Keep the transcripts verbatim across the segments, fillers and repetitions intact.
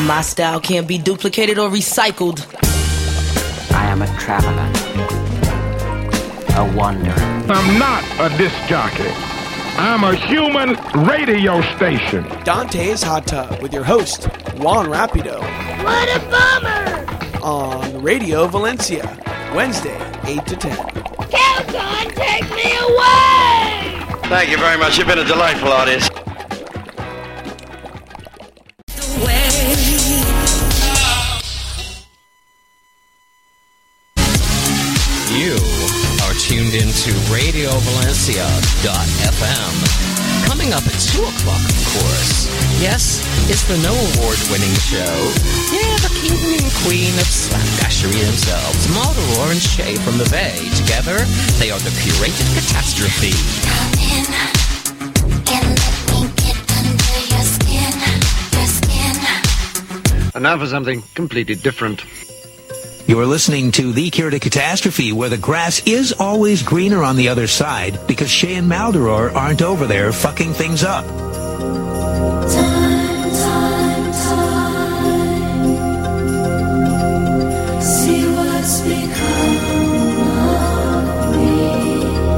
My style can't be duplicated or recycled. I am a traveler, a wanderer. I'm not a disc jockey. I'm a human radio station. Dante's Hot Tub with your host, Juan Rapido. What a bummer! On Radio Valencia, Wednesday, eight to ten. Calcon, take me away! Thank you very much. You've been a delightful audience. You are tuned into Radio Valencia dot f m. Coming up at two o'clock, of course. Yes, it's the No Award-winning show. Yeah, the king and queen of slapdashery themselves, Maldoror and Shay from the Bay. Together, they are the Curated Catastrophe. Come in and let me get under your skin, your skin. And now for something completely different. You're listening to The Cure to Catastrophe, where the grass is always greener on the other side, because Shay and Maldoror aren't over there fucking things up. Time, time, time. See what's become of me.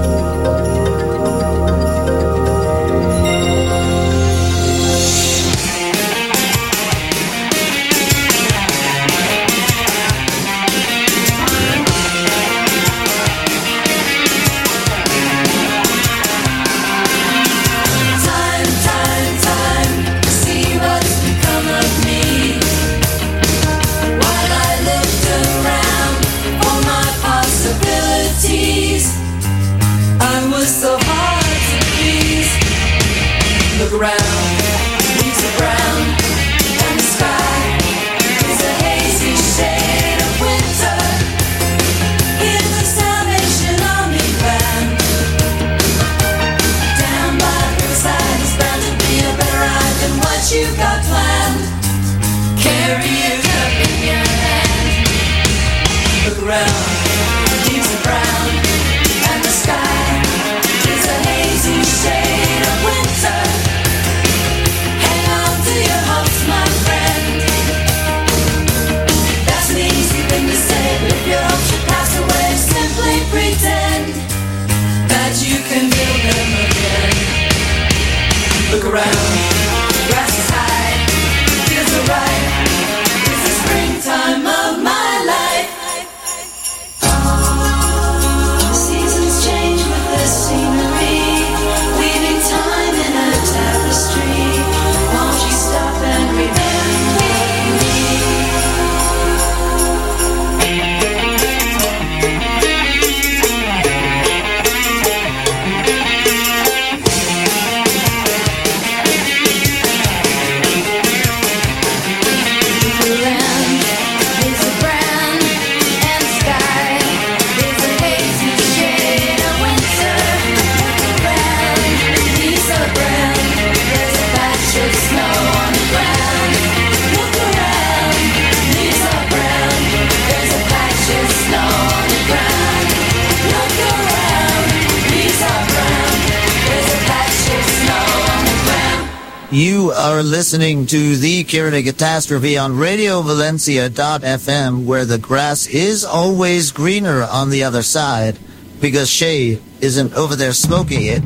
So hard to please. Look around, leaves are brown, and the sky is a hazy shade of winter. Here's the Salvation Army band. Down by the riverside is bound to be a better ride than what you got planned. Carry it up in your hand. Look around, leaves are brown, and the sky shade of winter. Hang on to your hopes, my friend. That's an easy thing to say, but if your hopes should pass away, simply pretend that you can build them again. Look around, grass is high, fields are ripe. It's the springtime of my life. Oh, seasons change with the scenery. Time in a tapestry. Won't you stop and remember You are listening to The Cure to Catastrophe on Radio Valencia dot f m, where the grass is always greener on the other side, because Shay isn't over there smoking it.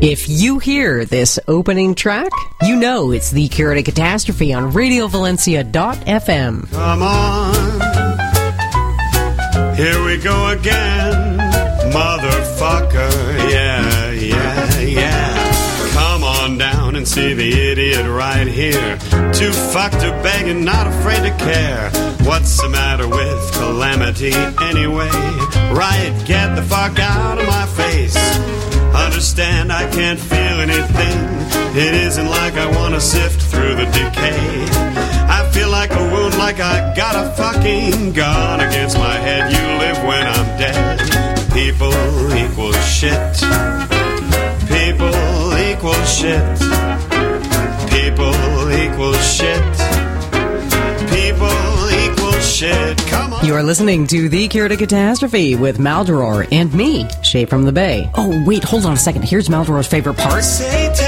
If you hear this opening track, you know it's the Curator Catastrophe on radio valencia dot f m. Come on, here we go again, motherfucker, yeah, yeah, yeah. Come on down and see the idiot right here, too fucked to beg and not afraid to care. What's the matter with calamity anyway? Right, get the fuck out of my face. Understand I can't feel anything. It isn't like I want to sift through the decay. I feel like a wound, like I got a fucking gun against my head. You live when I'm dead. People equal shit. People equal shit. People equal shit. People equal shit. Come on. You are listening to The Cure to Catastrophe with Maldoror and me, Shay from the Bay. Oh, wait, hold on a second. Here's Maldoror's favorite part. Satan,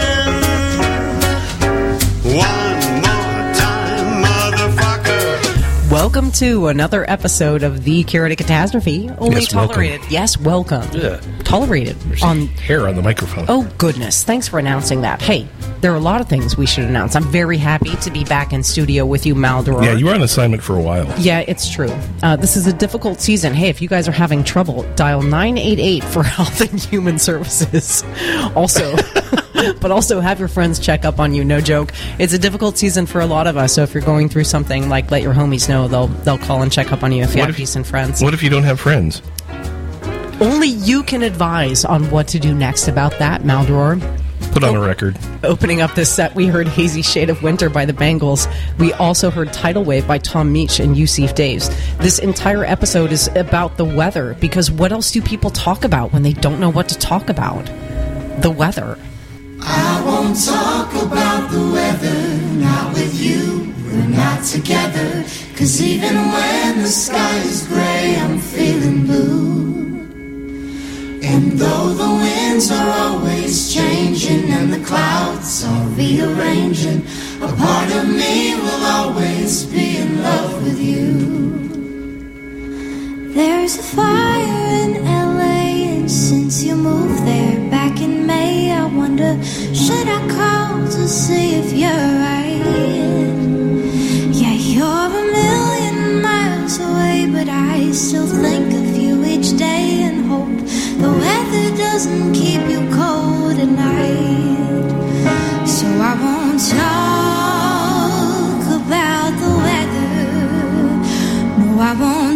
one more time, motherfucker. Welcome to another episode of The Cure to Catastrophe. Only Yes, tolerated. welcome. Yes, welcome. Yeah. Tolerated. There's on hair on the microphone. Oh, goodness. Thanks for announcing that. Hey, there are a lot of things we should announce. I'm very happy to be back in studio with you, Maldoror. Yeah, you were on assignment for a while. Yeah, it's true. Uh, this is a difficult season. Hey, if you guys are having trouble, dial nine eight eight for Health and Human Services. Also, but also have your friends check up on you. No joke. It's a difficult season for a lot of us. So if you're going through something, like let your homies know. They'll they'll call and check up on you if you What have if- decent friends. What if you don't have friends? Only you can advise on what to do next about that, Maldoror. Put on a record. Opening up this set, we heard Hazy Shade of Winter by the Bangles. We also heard Tidal Wave by Tom Meach and Yusuf Daves. This entire episode is about the weather, because what else do people talk about when they don't know what to talk about? The weather. I won't talk about the weather, not with you, we're not together. Cause even when the sky is gray, I'm feeling blue. And though the winds are always changing and the clouds are rearranging, a part of me will always be in love with you. There's a fire in L A, and since you moved there back in May, I wonder, should I call to see if you're right? Yeah, you're a million miles away, but I still think of you each day and hope the weather doesn't keep you cold at night. So I won't talk about the weather. No, I won't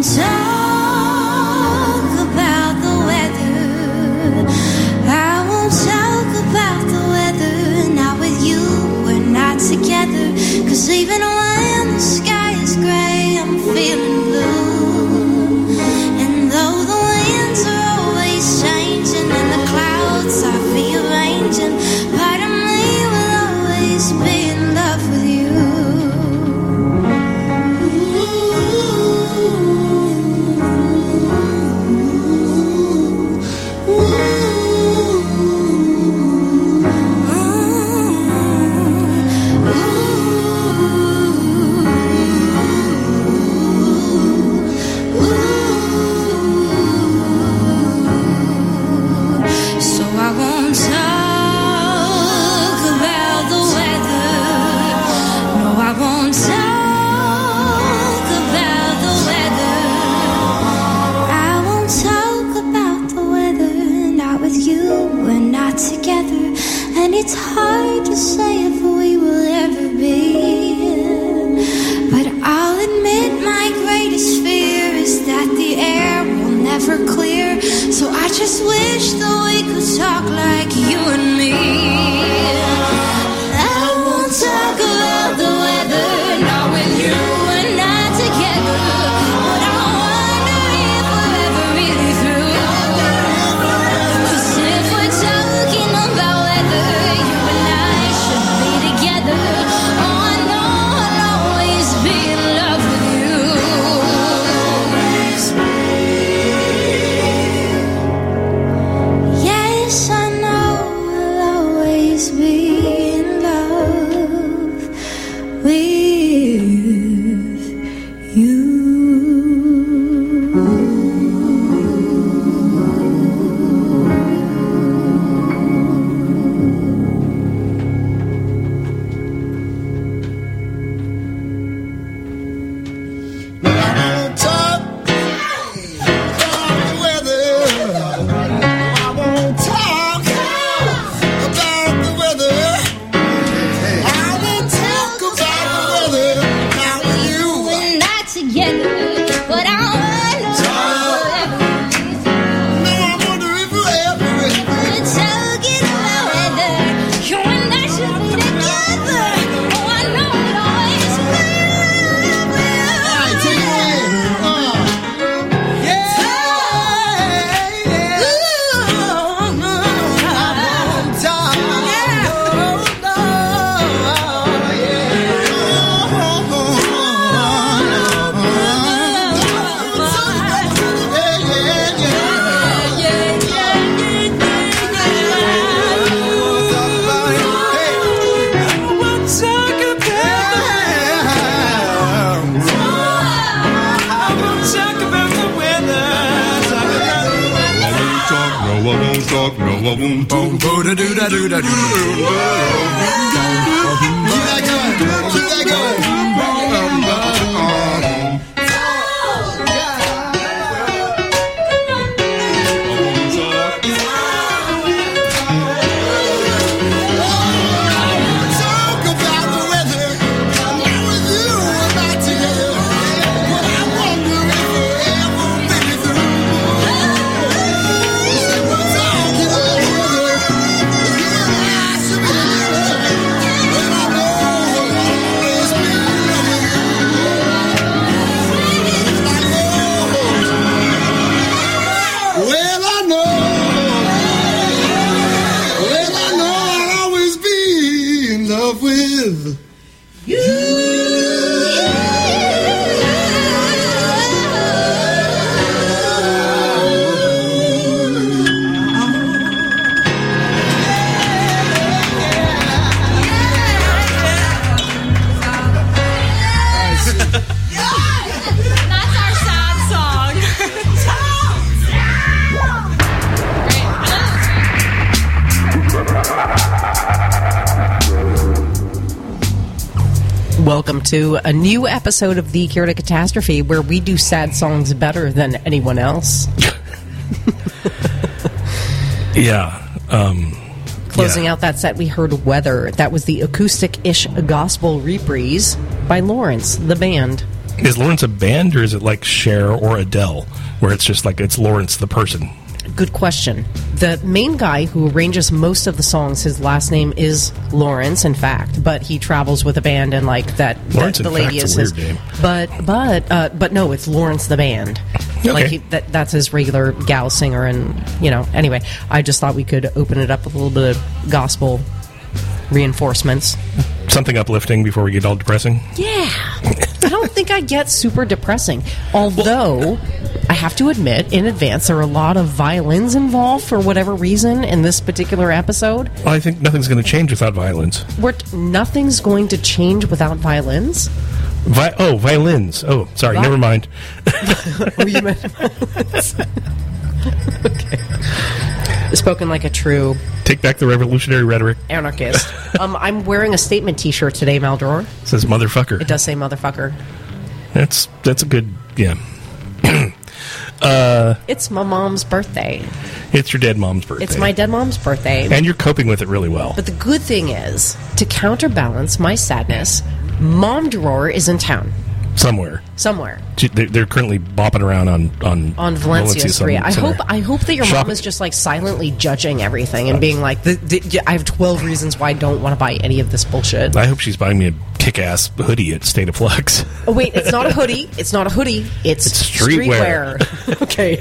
talk about the weather. I won't talk about the weather. Not with you, we're not together. Cause even when the sky is gray, I'm feeling blue. And though the winds are changing and the clouds are rearranging, part of me will always be in love with you. It's hard to say if we will ever be, but I'll admit my greatest fear is that the air will never clear. So I just wish that we could talk like you and me. I won't talk about the weather, not with you and not together. But I wonder if we're ever really through. 'Cause if we're talking about weather, you and I should be together. Oh, I know I'll always be in love with you. Yes, I know I won't talk, no, I won't talk. Boo-da-doo-da-doo-da-doo. Keep that going, keep that going. Welcome to a new episode of The Cure to Catastrophe, where we do sad songs better than anyone else. yeah. Um, Closing yeah. out that set, we heard Weather. That was the acoustic-ish gospel reprise by Lawrence, the band. Is Lawrence a band, or is it like Cher or Adele, where it's just like it's Lawrence the person? Good question. The main guy who arranges most of the songs, his last name is Lawrence, in fact, but he travels with a band, and like that, Lawrence, that the in lady fact, is a his. weird name. But but uh, but no, it's Lawrence the band. Okay. Like he, that that's his regular gal singer, and you know. Anyway, I just thought we could open it up with a little bit of gospel reinforcements. Something uplifting before we get all depressing? Yeah. I don't think I get super depressing. Although, I have to admit, in advance, there are a lot of violins involved for whatever reason in this particular episode. Well, I think nothing's going to change without violins. Where t- nothing's going to change without violins? Vi- oh, violins. Oh, sorry, Vi- never mind. Oh, you meant violins? Okay. Spoken like a true... Take back the revolutionary rhetoric. Anarchist. um, I'm wearing a statement t-shirt today, Maldor. It says motherfucker. It does say motherfucker. That's that's a good... Yeah. uh, it's my mom's birthday. It's your dead mom's birthday. It's my dead mom's birthday. And you're coping with it really well. But the good thing is, to counterbalance my sadness, Mom Drawer is in town. Somewhere. Somewhere. They're currently bopping around on on, on Valencia, Valencia Street. I hope I hope that your Shop- mom is just like silently judging everything and being like, the, the, I have twelve reasons why I don't want to buy any of this bullshit. I hope she's buying me a kick-ass hoodie at State of Flux. Oh wait, it's not a hoodie. It's not a hoodie. It's, it's streetwear. streetwear. Okay.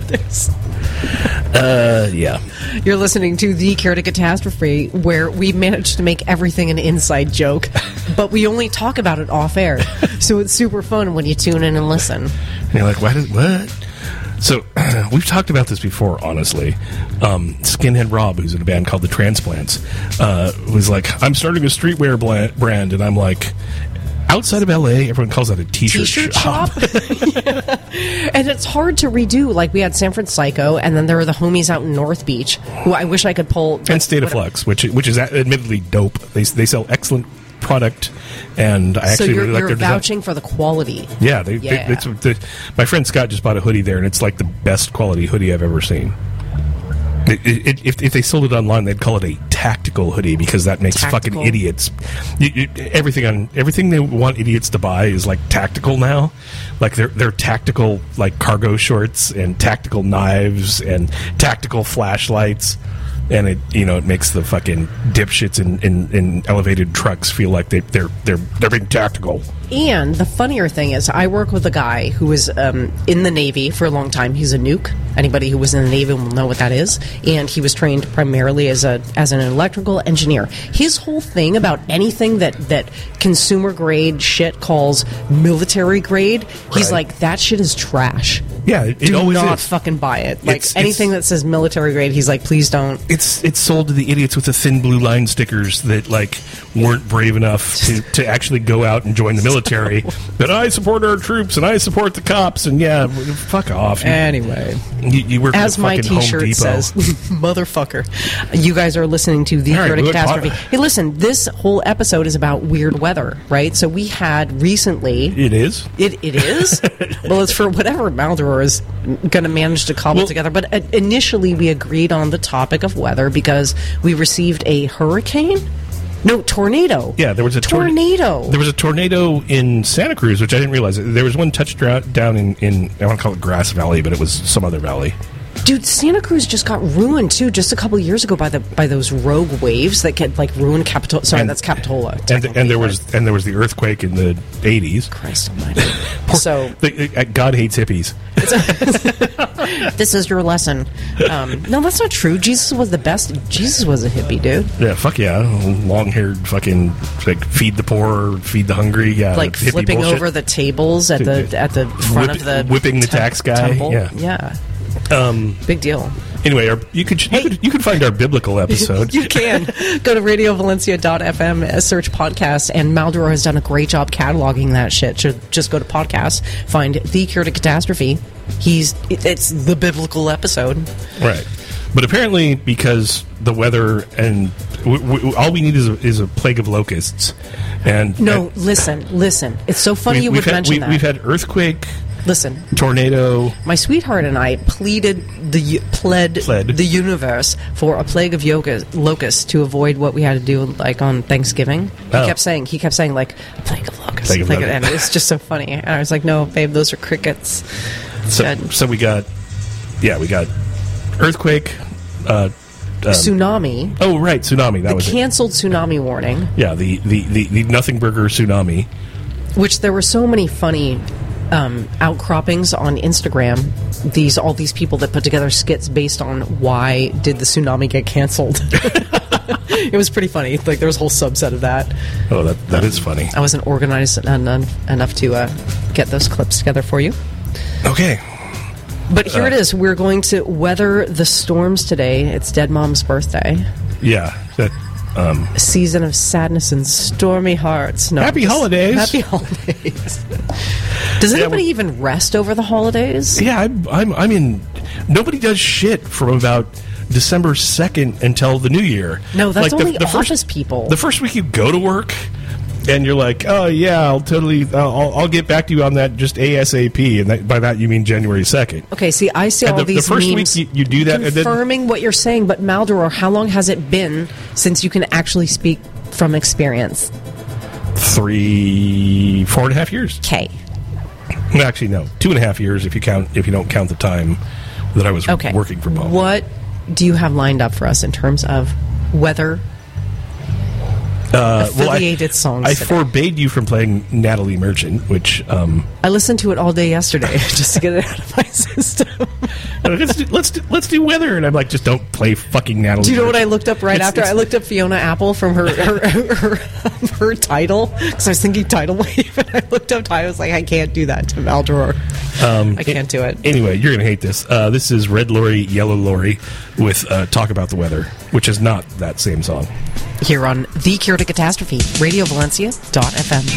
uh, yeah. You're listening to The Cure to Catastrophe, where we managed to make everything an inside joke, but we only talk about it off air. So it's super fun when you tune in and listen. And you're like, what? Is, what? So we've talked about this before, honestly. Um, Skinhead Rob, who's in a band called The Transplants, uh, was like, I'm starting a streetwear bla- brand, and I'm like, outside of L A, everyone calls that a t-shirt, t-shirt shop. shop? Yeah. And it's hard to redo. Like, we had San Francisco, and then there were the homies out in North Beach, who I wish I could pull. And State of Flux, which which is admittedly dope. They they sell excellent product, and I actually so you're, really like you're their vouching design. for the quality. Yeah, they, yeah. They, it's, the, my friend Scott just bought a hoodie there, and it's like the best quality hoodie I've ever seen. It, it, if, if they sold it online, they'd call it a tactical hoodie because that makes tactical. fucking idiots. You, you, everything on everything they want idiots to buy is like tactical now. Like they're they're tactical like cargo shorts and tactical knives and tactical flashlights. And it, you know, it makes the fucking dipshits in, in, in elevated trucks feel like they, they're they're they're being tactical. And the funnier thing is, I work with a guy who was um, in the Navy for a long time. He's a nuke. Anybody who was in the Navy will know what that is. And he was trained primarily as a as an electrical engineer. His whole thing about anything that, that consumer grade shit calls military grade, he's Right. like, that shit is trash. Yeah, it, it Do always not is. fucking buy it. Like It's- anything it's- that says military grade, he's like, please don't. It's it's sold to the idiots with the thin blue line stickers that like weren't brave enough to, to actually go out and join the military. military. But I support our troops and I support the cops. And yeah, fuck off. You, Anyway, you, you work as at my fucking Home T-shirt Depot. says, motherfucker. You guys are listening to the All right, Chaotic look, Catastrophe. what- Hey, listen, this whole episode is about weird weather, right? So we had recently. It is. It it is. Well, it's for whatever Maldoror is going to manage to cobble Well- together. But uh, initially, we agreed on the topic of weather because we received a hurricane. No, tornado. Yeah, there was a torna- tornado. There was a tornado in Santa Cruz, which I didn't realize. There was one touched down in, in I want to call it Grass Valley, but it was some other valley. Dude, Santa Cruz just got ruined too, just a couple years ago by the by those rogue waves that could like ruin Capitola. Sorry, And- that's Capitola. And, and there was and there was the earthquake in the eighties. Christ Almighty! So the, uh, God hates hippies. this is your lesson. Um, no, that's not true. Jesus was the best. Jesus was a hippie, dude. Yeah, fuck yeah, long haired, fucking like feed the poor, feed the hungry. Yeah, Like hippie flipping bullshit. over the tables at the at the front Whip- of the whipping the tem- tax guy. temple. Yeah. yeah. Um, Big deal. Anyway, our, you could you could you could find our biblical episode. You can go to radio valencia dot f m, uh, search podcast, and Maldoror has done a great job cataloging that shit. So just go to podcast, find The Cure to Catastrophe. He's it, it's the biblical episode. Right. But apparently, because the weather and w- w- all we need is a, is a plague of locusts. And No, and listen, listen. It's so funny we- you we've would had, mention we, that. We've had earthquake, Listen, tornado. my sweetheart and I pleaded the u- pled, Pled. the universe for a plague of yoga, locusts to avoid what we had to do like on Thanksgiving. He Oh. kept saying, he kept saying like a plague of locusts, Plague of plague of- locusts. and it's just so funny. And I was like, no, babe, those are crickets. So, Good. so we got, yeah, we got earthquake, uh, um, Tsunami, oh right, tsunami. That the was it. canceled tsunami warning, Yeah, the the the, the Nothing Burger tsunami. which there were so many funny um, outcroppings on Instagram. These all these people that put together skits based on why did the tsunami get canceled. It was pretty funny. Like there was a whole subset of that. Oh, that that is funny. I wasn't organized en- enough to uh, get those clips together for you. Okay. But here Uh, it is. We're going to weather the storms today. It's Dead Mom's birthday. Yeah. That. Um, A season of sadness and stormy hearts. No, Happy just- holidays. Happy holidays. Does Yeah, anybody well- even rest over the holidays? yeah, I'm, I'm. I mean, nobody does shit from about December second until the New Year. No, that's Like, the- only the first- office people. The first week you go to work, and you're like, oh yeah, I'll totally, I'll, I'll get back to you on that just ASAP, and that, by that you mean January second. Okay, see, I see And all the- the these first week memes you- you do that, and then- confirming what you're saying. But Maldoror, how long has it been since you can actually speak from experience? Three, four and a half years. Okay. Actually, no, two and a half years if you count if you don't count the time that I was Okay. working for Bob. What do you have lined up for us in terms of weather Uh, well, I- affiliated songs I today? forbade you from playing Natalie Merchant, which um, I listened to it all day yesterday just to get it out of my system. let's do, let's do, let's do weather, and I'm like, just don't play fucking Natalie. Do you know what I Merchant. looked up right It's- after? it's- I looked up Fiona Apple from her her, her, her, her title because I was thinking tidal wave, and I looked up. I was like, I can't do that to Maldoror. Um, I can't do it. Anyway, you're gonna hate this. Uh, this is Red Lorry, Yellow Lorry with uh, "Talk About the Weather," which is not that same song. Here on The Cure to Catastrophe, radio valencia dot f m.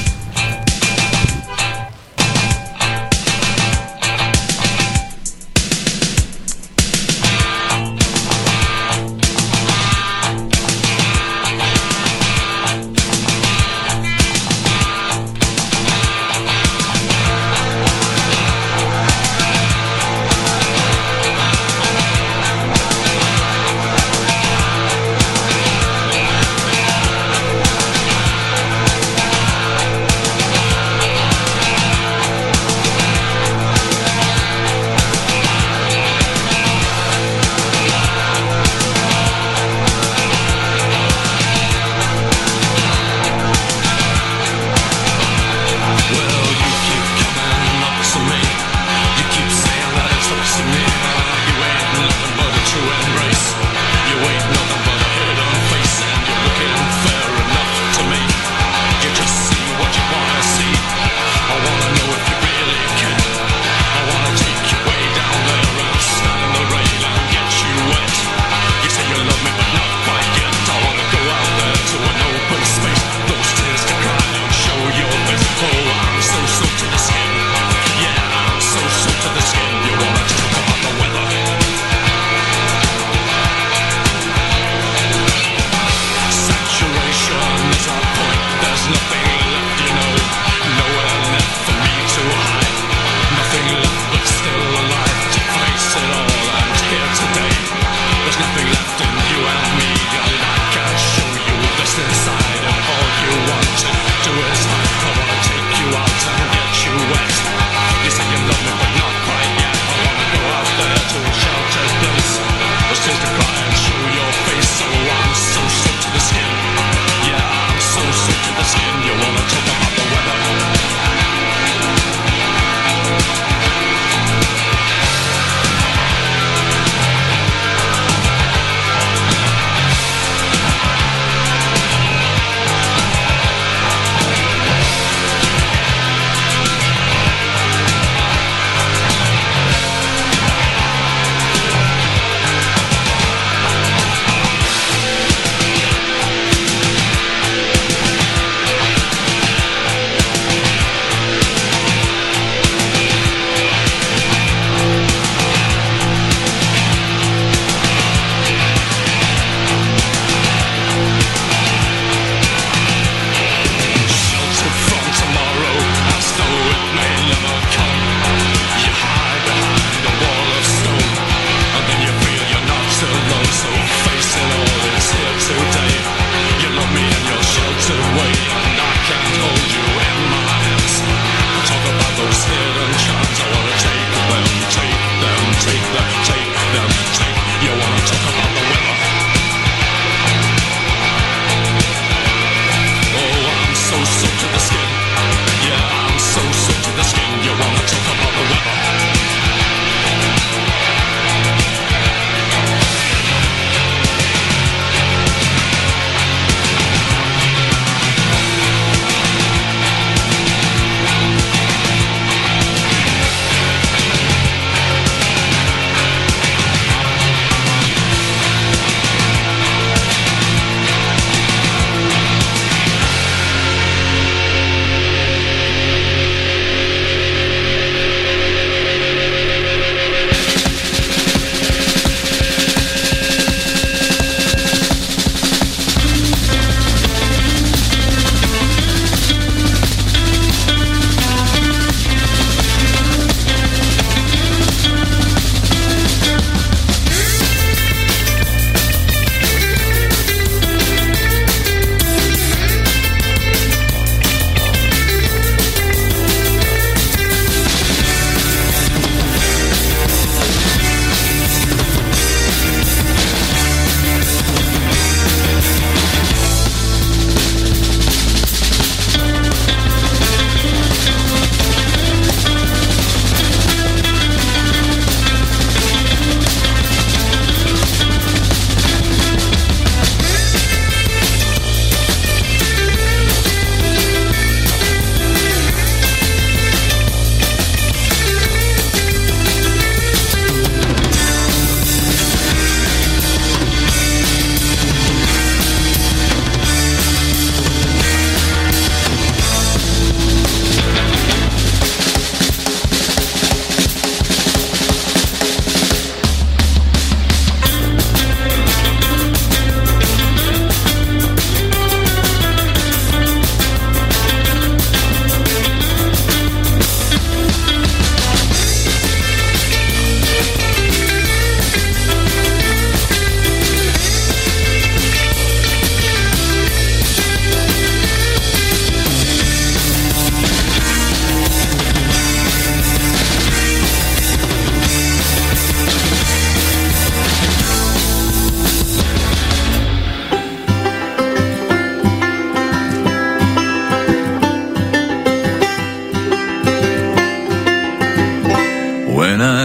Thank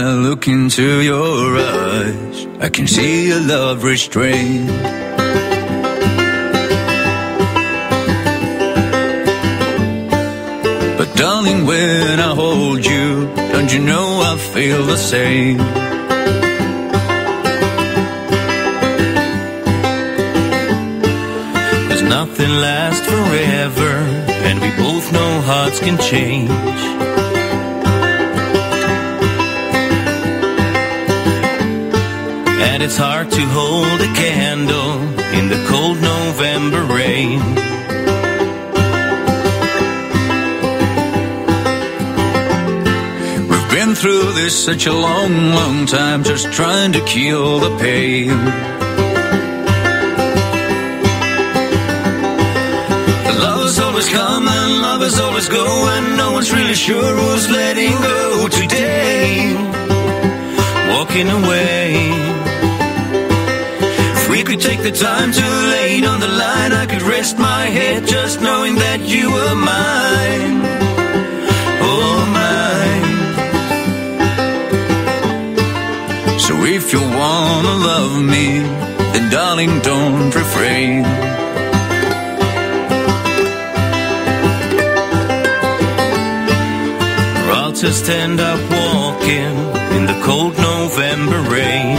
I look into your eyes, I can see a love restrained. But darling, when I hold you, don't you know I feel the same? There's nothing lasts forever, and we both know hearts can change. And it's hard to hold a candle in the cold November rain. We've been through this such a long, long time, just trying to kill the pain. The lovers always come and lovers always go, and no one's really sure who's letting go today. Walking away. We could take the time to lay it on the line. I could rest my head just knowing that you were mine. Oh, mine. So if you wanna love me, then darling, don't refrain. Or I'll just end up walking in the cold November rain.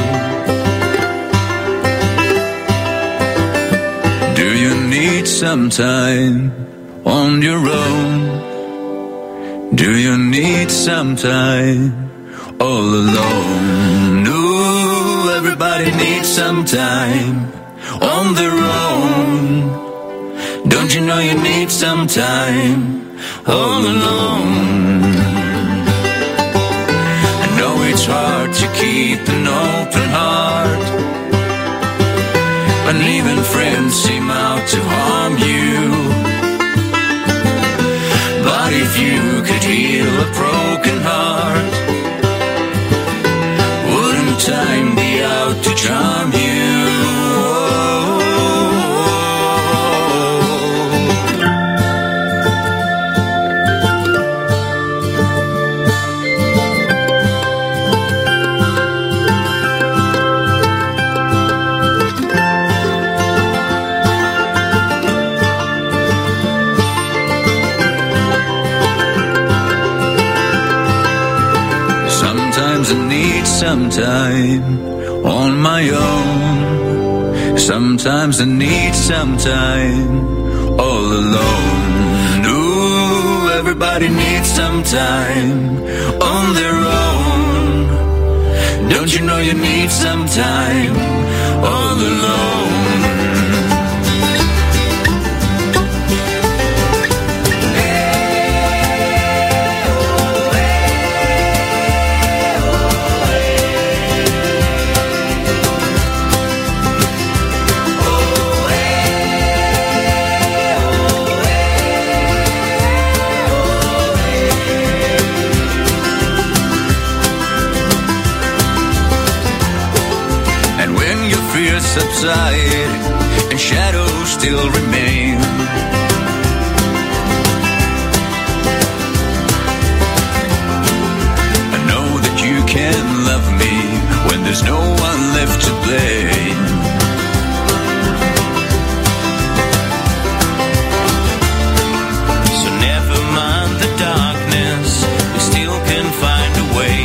Do you need some time on your own? Do you need some time all alone? No, everybody needs some time on their own. Don't you know you need some time all alone? I know it's hard to keep an open heart, and even friends seem out to harm you. But if you could heal a broken heart, wouldn't time be out to charm you? Sometimes I need some time on my own. Sometimes I need some time all alone. No, everybody needs some time on their own. Don't you know you need some time all alone? Subside and shadows still remain. I know that you can love me when there's no one left to blame. So never mind the darkness, we still can find a way.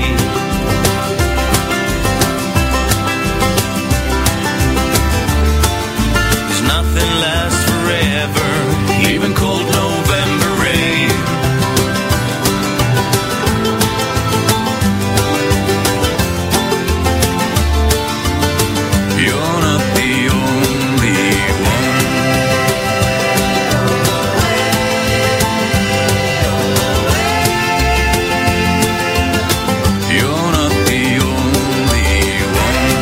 Even cold November rain. You're not the only one. You're not the only one.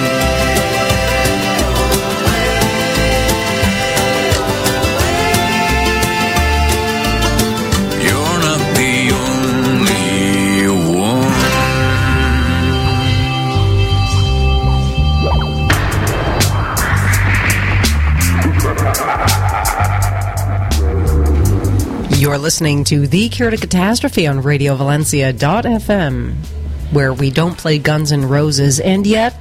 You're listening to The Cure to Catastrophe on Radio Valencia dot f m. where we don't play Guns N' Roses, and yet...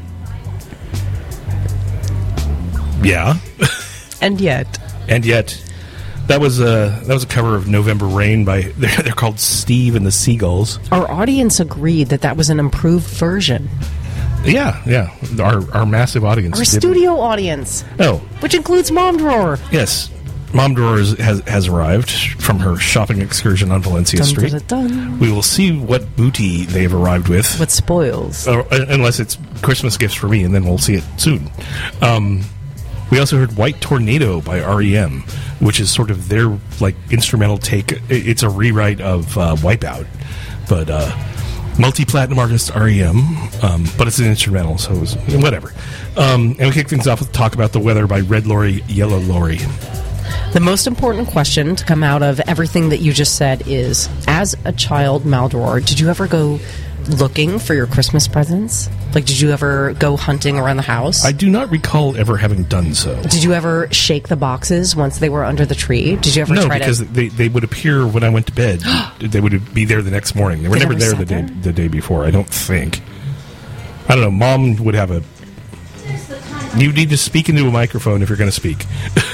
Yeah. and yet... And yet... That was a that was a cover of November Rain by they're, they're called Steve and the Seagulls. Our audience agreed that that was an improved version. Yeah, yeah. Our our massive audience. Our did. studio audience. Oh, which includes Mom Drawer. Yes, Mom Drawer is, has has arrived from her shopping excursion on Valencia dun, Street. Dun, dun, dun. We will see what booty they've arrived with. What spoils? Uh, unless it's Christmas gifts for me, and then we'll see it soon. Um, we also heard White Tornado by R E M, which is sort of their like instrumental take. It's a rewrite of uh, Wipeout, but uh, multi-platinum artist R E M, um, but it's an instrumental, so it was whatever. Um, and we kick things off with Talk About the Weather by Red Lorry, Yellow Lorry. The most important question to come out of everything that you just said is, as a child, Maldoror, did you ever go looking for your Christmas presents? Like, did you ever go hunting around the house? I do not recall ever having done so. Did you ever shake the boxes once they were under the tree? Did you ever no, try because to... they, they would appear when I went to bed. They would be there the next morning. They were They never never there sat the day there? the day before, I don't think. I don't know. Mom would have a... You need to speak into a microphone if you're going to speak.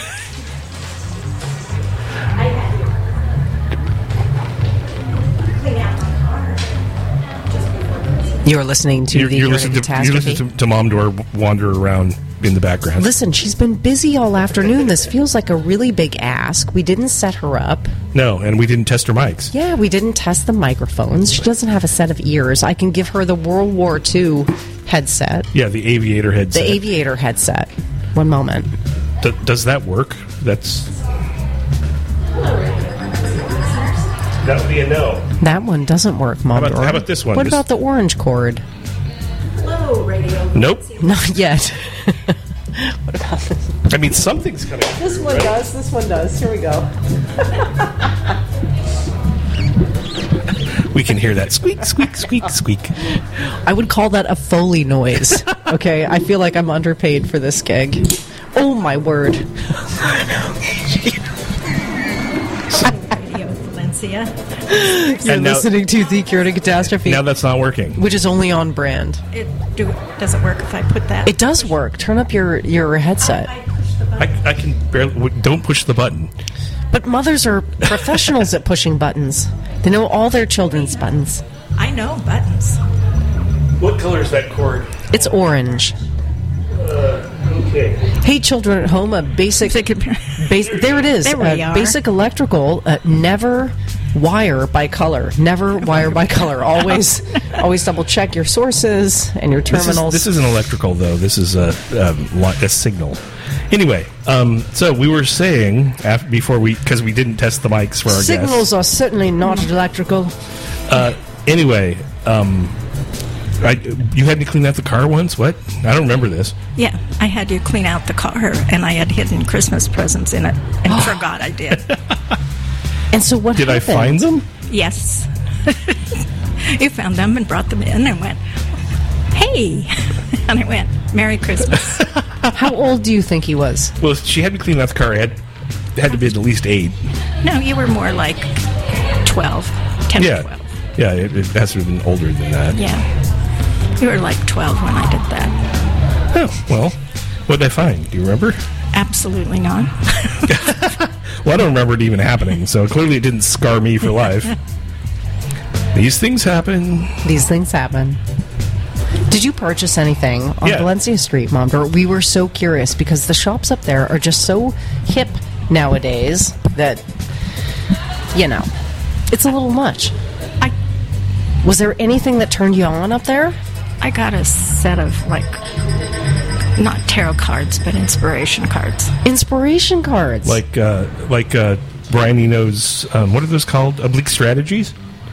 You're listening to You're, the you're Year listening of to, you're Catastrophe. listening to, to Mom Door wander around in the background. Listen, she's been busy all afternoon. This feels like a really big ask. We didn't set her up. No, and we didn't test her mics. Yeah, we didn't test the microphones. She doesn't have a set of ears. I can give her the World War Two headset. Yeah, the Aviator headset. The Aviator headset. One moment. D- does that work? That's... That would be a no. That one doesn't work, Mom. How about, how about this one? What This- about the orange cord? Hello, radio. Nope. Not yet. What about this? I mean, something's coming. This one does. This one does. Here we go. We can hear that squeak, squeak, squeak, squeak. I would call that a Foley noise. Okay, I feel like I'm underpaid for this gig. Oh my word. Radio Valencia. You're And now- listening to The Cure to Catastrophe. Now that's not working. Which is only on brand. It do does it work if I put that? It does work. Turn up your, your headset. I, I can barely... w- Don't push the button. But mothers are professionals at pushing buttons. They know all their children's buttons. I know buttons. What color is that cord? It's orange. Uh, okay. Hey, children at home, a basic... bas- there it is. There we uh, are. Basic electrical, uh, never wire by color. Never wire by color. Always always double check your sources and your This is, terminals. this isn't electrical, though. This is a, um, li- a signal. Anyway, um, so we were saying after, before we... Because we didn't test the mics for our Signals guests. are certainly not electrical. Uh, anyway, um, I, you had me clean out the car once? What? I don't remember this. Yeah, I had you clean out the car, and I had hidden Christmas presents in it, and forgot I did. And so what Did I happened? find them? Yes. You found them and brought them in and went, hey. And I went, Merry Christmas. How old do you think he was? Well, she had me clean out the car. I had, it had to be at least eight. No, you were more like twelve, ten yeah. or twelve. Yeah, it, it has to have been older than that. Yeah. You were like twelve when I did that. Oh, well, what did I find? Do you remember? Absolutely not. Well, I don't remember it even happening, so clearly it didn't scar me for life. These things happen. These things happen. Did you purchase anything on Yeah. Valencia Street, Mom? Or we were so curious because the shops up there are just so hip nowadays that, you know, it's a little much. I Was there anything that turned you on up there? I got a set of, like, not tarot cards, but inspiration cards. Inspiration cards. Like, uh, like uh, Brian Eno's, um, what are those called? Oblique strategies?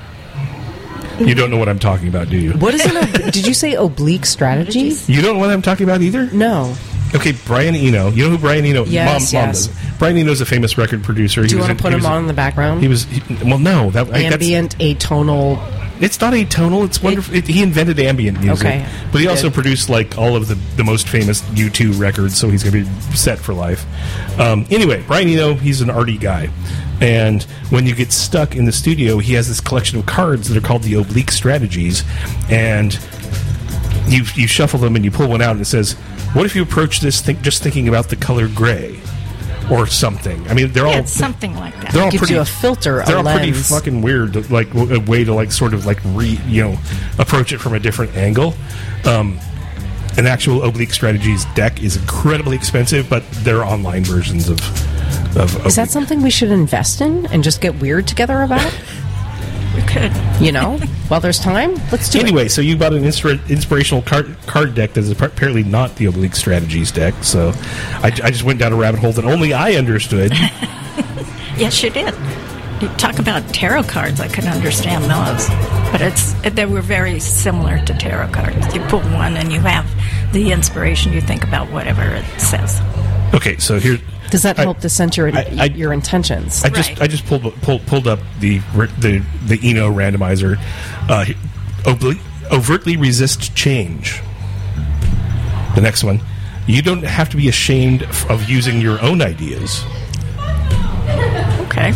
You don't know what I'm talking about, do you? What is an ob- did you say oblique strategy? You don't know what I'm talking about either? No. Okay, Brian Eno. You know who Brian Eno? Yes, Mom, Mom yes. does. Brian Eno's a famous record producer. Do He you was want in- to put he him was- on in the background? He was. He, well, no. That I, that's, Ambient, atonal. It's not atonal. It's wonderful. It, he invented ambient music. Okay. But he also Good. produced like all of the, the most famous U two records, so he's going to be set for life. Um, anyway, Brian Eno, he's an arty guy. And when you get stuck in the studio, he has this collection of cards that are called the oblique strategies, and you you shuffle them and you pull one out and it says, what if you approach this think, just thinking about the color gray or something? I mean, they're Yeah, all it's something like that. They're all Gives pretty, you a filter, a They're all pretty lens. fucking weird, like a way to like sort of like re you know approach it from a different angle. Um, an actual oblique strategies deck is incredibly expensive, but there are online versions of of. Is that something we should invest in and just get weird together about? We could. You know, while there's time, let's do Anyway, it. so you bought an inspira- inspirational card, card deck that is apparently not the oblique strategies deck. So I, I just went down a rabbit hole that only I understood. Yes, you did. You talk about tarot cards. I can understand those, but it's they were very similar to tarot cards. You pull one and you have the inspiration. You think about whatever it says. Okay, so here. Does that I- help to center I- I- your intentions? I just I just pulled pulled, pulled up the the the Eno randomizer. Uh, obli- overtly resist change. The next one, you don't have to be ashamed f- of using your own ideas. Okay.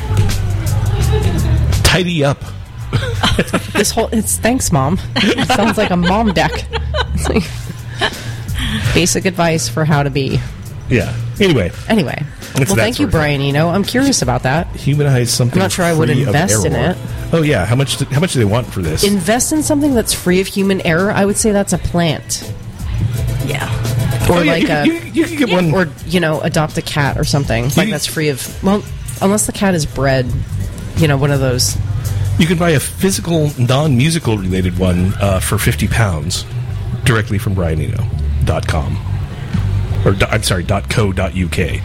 Tidy up. This whole it's thanks, mom. It sounds like a mom deck. It's like basic advice for how to be. Yeah. Anyway. Anyway. It's Well, that thank you, sort of thing. Brian Eno. I'm curious about that. Humanize something. I'm not sure I would free of invest in error. it. Oh yeah, how much? Do, how much do they want for this? Invest in something that's free of human error. I would say that's a plant. Yeah. Or Oh, yeah, like you- a, you- you could get one- or you know, adopt a cat or something like You- that's free of. Well, unless the cat is bred, you know, one of those. You can buy a physical, non-musical related one uh, for fifty pounds directly from brian eno dot com. Or, do- I'm sorry, .co.uk.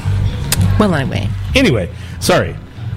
Well, anyway, Anyway, sorry.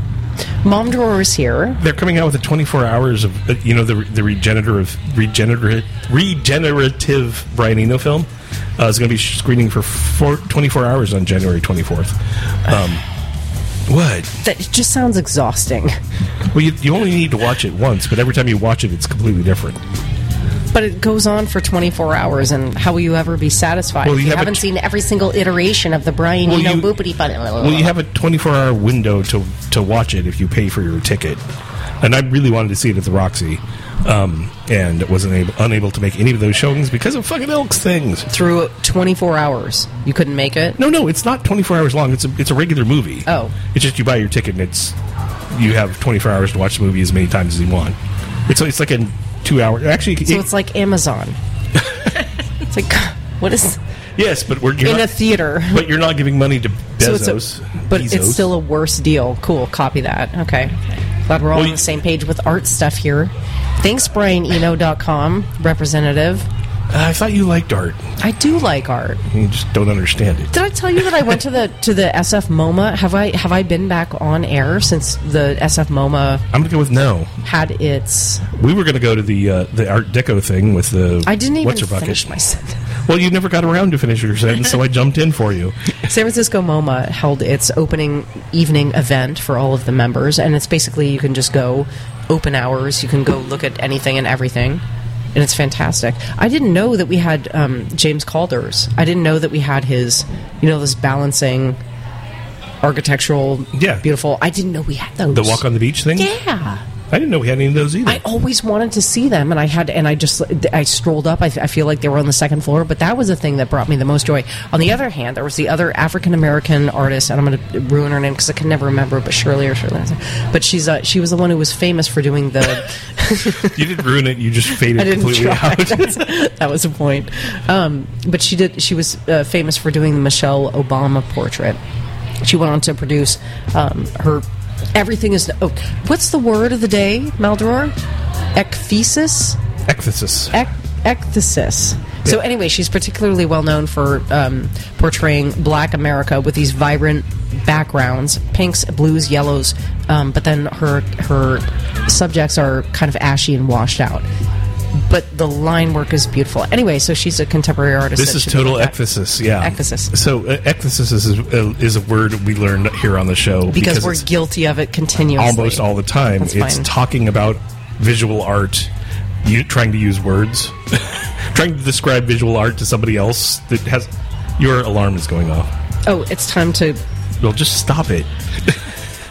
Mom Drawer is here. They're coming out with a twenty-four hours of, uh, you know, the the regenerative, regenerative, regenerative Brian Eno film. Uh, is going to be screening for four, twenty-four hours on January twenty-fourth. Um, what? That it just sounds exhausting. Well, you, you only need to watch it once, but every time you watch it, it's completely different. But it goes on for twenty-four hours, and how will you ever be satisfied Well, if you you have a haven't t- seen every single iteration of the Brian Well, Eno you- boopity button? Well, you have a twenty-four hour window to to watch it if you pay for your ticket. And I really wanted to see it at the Roxy, um, and wasn't able, unable to make any of those showings because of fucking Elks things. Through twenty-four hours, you couldn't make it? No, no, it's not twenty-four hours long. It's a it's a regular movie. Oh. It's just you buy your ticket and it's you have twenty-four hours to watch the movie as many times as you want. It's it's like a two hour. Actually, So it- it's like Amazon. It's like, what is... yes, but we're you're in not, a theater. But you're not giving money to So Bezos. it's a, but Bezos. it's still a worse deal. Cool, copy that. Okay. Glad we're all Well, on you- the same page with art stuff here. Thanks, brian eno dot com, representative. I thought you liked art. I do like art. You just don't understand it. Did I tell you that I went to the to the S F MoMA? Have I have I been back on air since the S F MoMA I'm gonna go with no. had its... We were going to go to the uh, the Art Deco thing with the. I didn't even what's her bucket. finish my sentence. Well, you never got around to finish your sentence, so I jumped in for you. San Francisco MoMA held its opening evening event for all of the members, and it's basically you can just go open hours. You can go look at anything and everything, and it's fantastic. I didn't know that we had um, James Calder's. I didn't know that we had his, you know, this balancing architectural, Yeah. beautiful. I didn't know we had those. The walk on the beach thing. Yeah. I didn't know we had any of those either. I always wanted to see them, and I had, and I just, I strolled up. I, I feel like they were on the second floor, but that was the thing that brought me the most joy. On the other hand, there was the other African American artist, and I'm going to ruin her name because I can never remember, but Shirley or Shirley, but she's, uh, she was the one who was famous for doing the. You didn't ruin it. You just faded I didn't completely try. out. That's- that was the point. Um, but she did. She was uh, famous for doing the Michelle Obama portrait. She went on to produce um, her. Everything is. Oh, what's the word of the day, Maldoror? Ekthesis? Ekthesis. Ec- Ekthesis. So anyway, she's particularly well known for um, portraying Black America with these vibrant backgrounds, pinks, blues, yellows. Um, but then her her subjects are kind of ashy and washed out. But the line work is beautiful. Anyway, so she's a contemporary artist. This that is should total look at. ekthesis, yeah. Ekthesis. So uh, ekthesis is a, is a word we learned here on the show Because, we're it's guilty of it continuously. almost all the time. That's It's fine. talking about visual art, you trying to use words, trying to describe visual art to somebody else that has. Your alarm is going off. Oh, it's time to. Well, just stop it.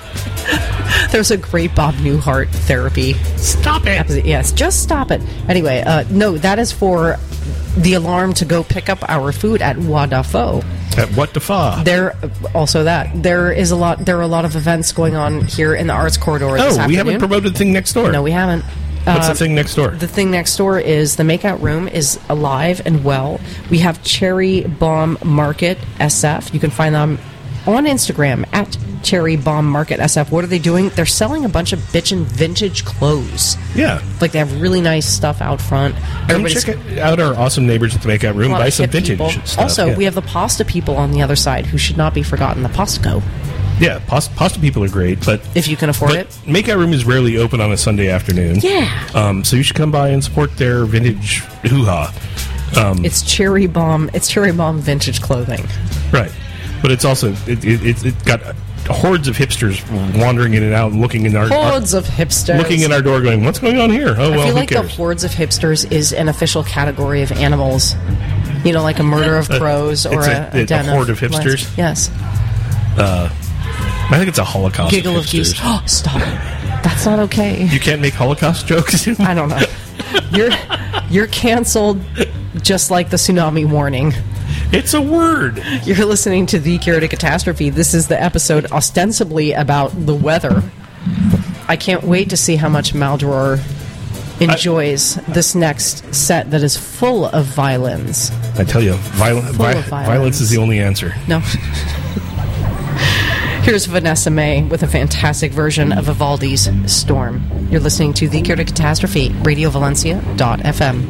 There's a great Bob Newhart therapy. Stop it. Episode. Yes, just stop it. Anyway, uh, no, that is for the alarm to go pick up our food at Wadafo. At What the Fa? There, also that there is a lot. There are a lot of events going on here in the Arts Corridor. this Oh, we afternoon. haven't promoted the thing next door. No, we haven't. What's Uh, the thing next door? The thing next door is the Makeout Room is alive and well. We have Cherry Bomb Market S F. You can find them on Instagram at Cherry Bomb Market S F. What are they doing? They're selling a bunch of bitchin' vintage clothes. Yeah. Like they have really nice stuff out front. Come check out our awesome neighbors at the Makeout Room. a lot Buy of some hip vintage people. stuff. Also, yeah. we have the pasta people on the other side who should not be forgotten. The Postco. Yeah, pasta, pasta people are great, but if you can afford but it. Makeout Room is rarely open on a Sunday afternoon. Yeah. Um, so you should come by and support their vintage hoo-ha. Um, It's Cherry Bomb. It's Cherry Bomb vintage clothing. right, but it's also it, it, it, it got hordes of hipsters wandering in and out, and looking in our Hordes our, of hipsters looking in our door, going, "What's going on here?" Oh well, I feel who like cares? the hordes of hipsters is an official category of animals. You know, like a murder of Uh, crows or it's a, a- a, a den horde of lions. hipsters? Yes. Uh, I think it's a Holocaust. Giggle of of geese. hipsters. Oh, stop it. That's not okay. You can't make Holocaust jokes. I don't know. You're you're canceled, just like the tsunami warning. It's a word. You're listening to The Cure to Catastrophe. This is the episode ostensibly about the weather. I can't wait to see how much Maldoror enjoys I, this next set that is full of violins. I tell you, viol- vi- of violence. violence is the only answer. No. Here's Vanessa May with a fantastic version of Vivaldi's Storm. You're listening to The Cure to Catastrophe, radio valencia dot f m.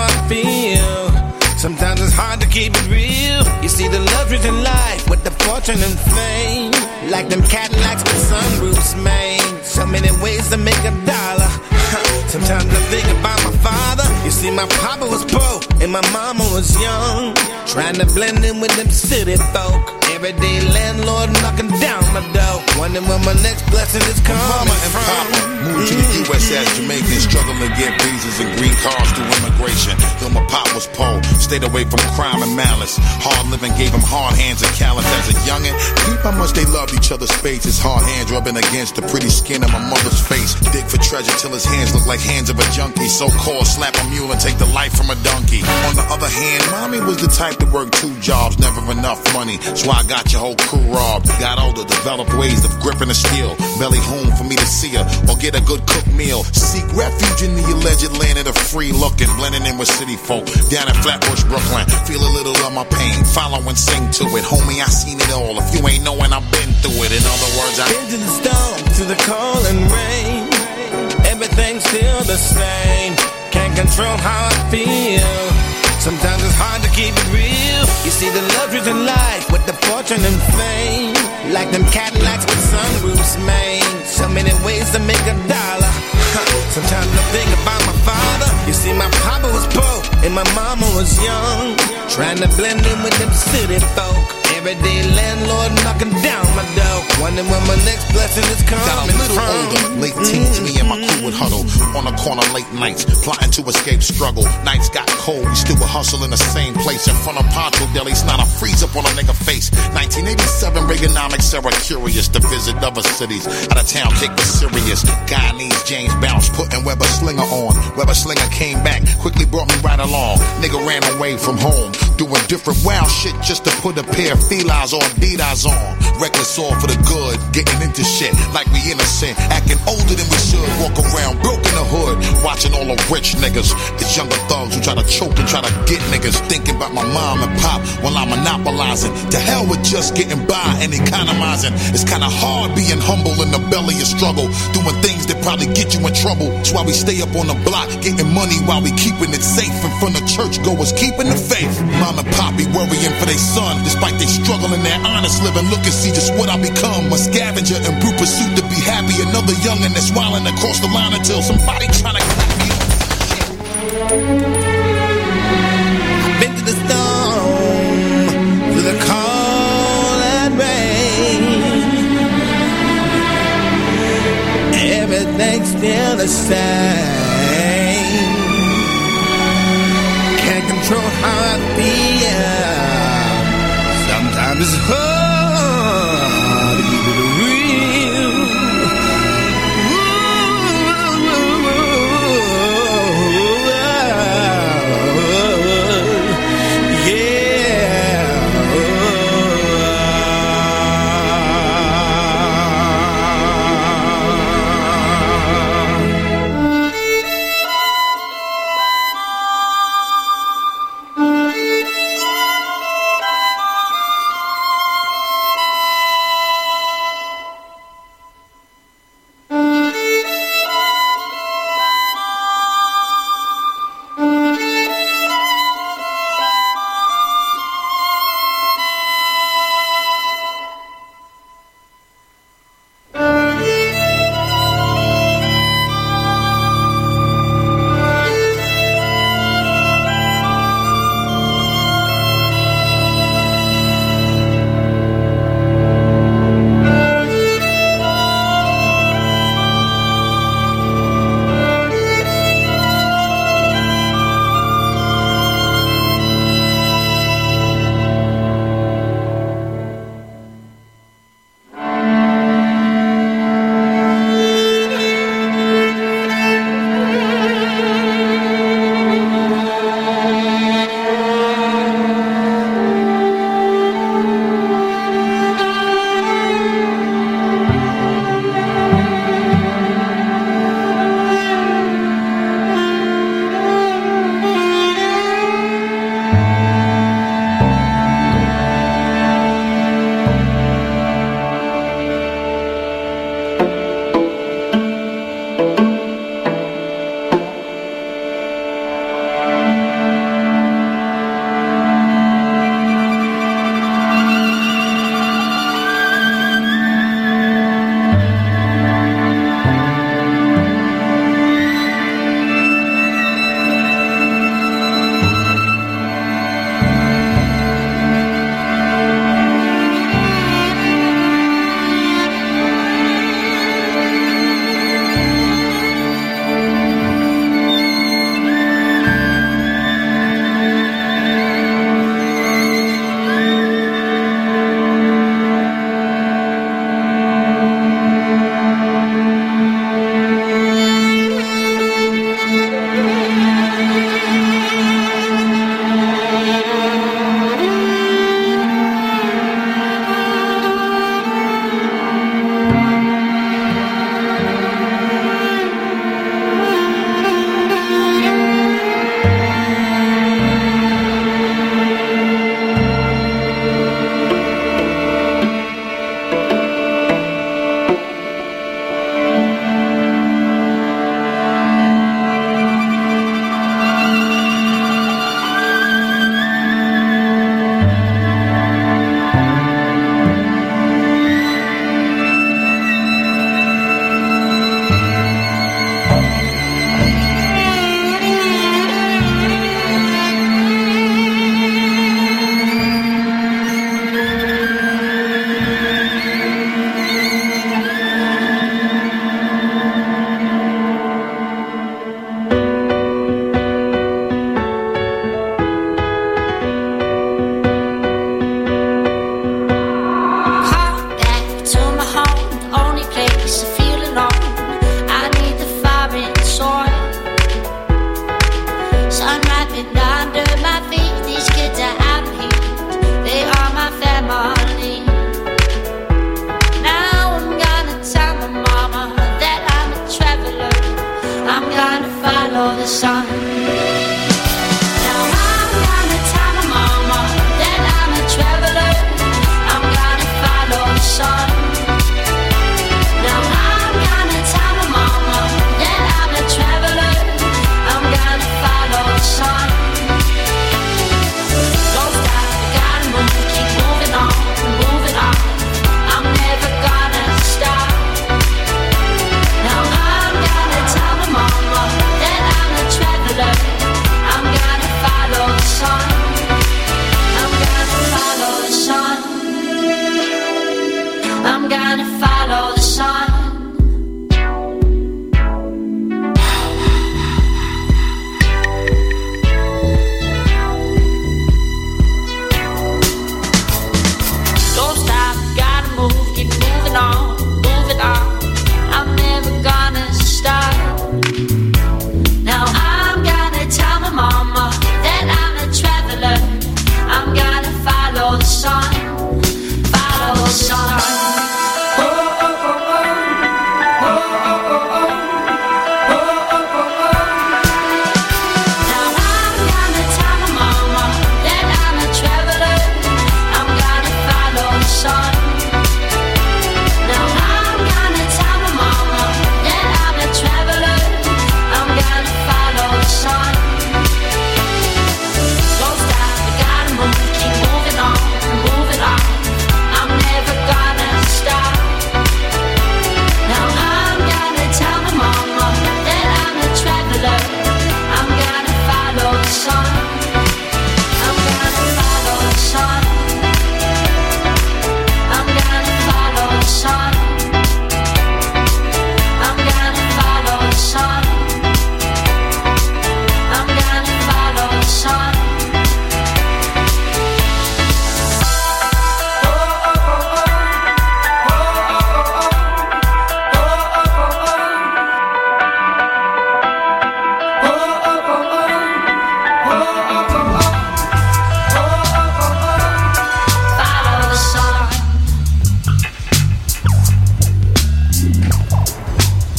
how I feel. Sometimes it's hard to keep it real. You see the luxuries in life with the fortune and fame, like them Cadillacs with sunroofs, man. So many ways to make a dollar. Sometimes I think about my father. You see, my papa was poor and my mama was young, trying to blend in with them city folk. Everyday landlord knocking down my door, wondering where my next blessing is coming Mama and from. Papa moved to the U S as Jamaicans, struggling to get visas and green cards through immigration. Though my pop was poor, stayed away from crime and malice. Hard living gave him hard hands and callous as a youngin'. Peep how much they loved each other's space. His hard hands rubbing against the pretty skin of my mother's face. Dig for treasure till his hands look like hands of a junkie. So called slap a mule and take the life from a donkey. On the other hand, mommy was the type to work two jobs, never enough money. So I got your whole crew robbed. Got older, developed ways of gripping the steel. Belly home for me to see her or get a good cooked meal. Seek refuge in the alleged land of the free looking, blending in with city folk. Down in Flatbush, Brooklyn, feel a little of my pain. Follow and sing to it. Homie, I seen it all. If you ain't knowing, I've been through it. In other words, I been to the storm, to the cold and rain. Everything's still the same. Can't control how I feel. Sometimes it's hard to keep it real. You see the luxuries in life with the fortune and fame, like them Cadillacs with sunroofs, man. So many ways to make a dollar. Sometimes I think about my father. You see, my papa was poor and my mama was young, trying to blend in with them city folk. Everyday landlord knocking down my door, wondering where my next blessing is coming got a little from. older, late teens, me and my crew would huddle on the corner late nights, plotting to escape struggle. Nights got cold, we still would hustle in the same place in front of Poncho Deli's, not a freeze up on a nigga face. nineteen eighty-seven, Reaganomics era curious to visit other cities. Out of town, kick was serious. Guyanese James Bounce, putting Weber Slinger on. Weber Slinger came back, quickly brought me right along. Nigga ran away from home, doing different wild shit just to put a pair of felines or Adidas on. Reckless all for the good, getting into shit like we innocent, acting older than we should. Walk around broke in the hood, watching all the rich niggas. It's younger thugs who try to choke and try to get niggas. Thinking about my mom and pop while I'm monopolizing. To hell with just getting by and economizing. It's kinda hard being humble in the belly of struggle, doing things that probably get you in trouble. That's why we stay up on the block, getting money while we keeping it safe. In front of churchgoers, keeping the faith. Mom and pop be worrying for their son, despite they struggle in their honest living. Look and see just what I become, a scavenger in brute pursuit to be happy. Another youngin' that's wildin' across the line until somebody tryna clap me up. I've been to the storm, through the cold and rain. Everything's still the same. Can't control how I feel. Sometimes it's hard to keep it real.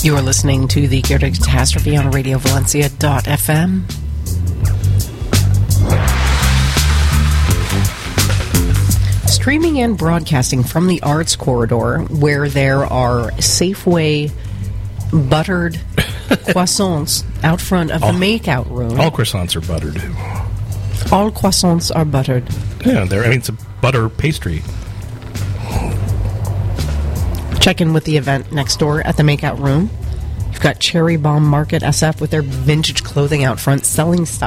You're listening to the Cure to Catastrophe on radio valencia dot f m. Streaming and broadcasting from the Arts Corridor, where there are Safeway buttered croissants out front of all, the makeout room. All croissants are buttered. All croissants are buttered. Yeah, they're, I mean, it's a butter pastry. Check in with the event next door at the makeout room. You've got Cherry Bomb Market S F with their vintage clothing out front selling stuff.